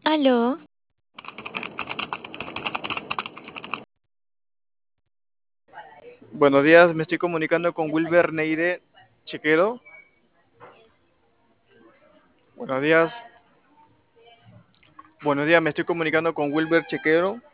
Aló, Buenos días, me estoy comunicando con Wilber Neire Chequero. Buenos días, buenos días, me estoy comunicando con Wilber Chequero.